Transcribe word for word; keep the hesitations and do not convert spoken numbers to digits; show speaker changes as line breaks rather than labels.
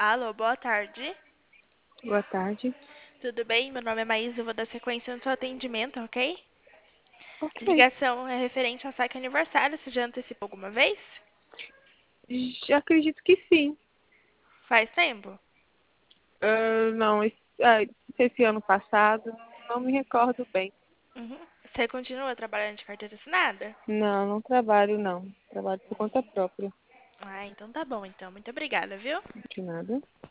Alô, boa tarde.
Boa tarde.
Tudo bem? Meu nome é Maísa, eu vou dar sequência no seu atendimento, ok? A
Ok.
ligação é referente ao saque aniversário. Você já antecipou alguma vez?
Já acredito que sim.
Faz tempo?
Ah, não, esse, ah, esse ano passado, não me recordo bem.
Uhum. Você continua trabalhando de carteira assinada?
Não, não trabalho, não. Trabalho por conta
Hum.
própria.
Ah, então tá bom, então. Muito obrigada, viu?
De nada.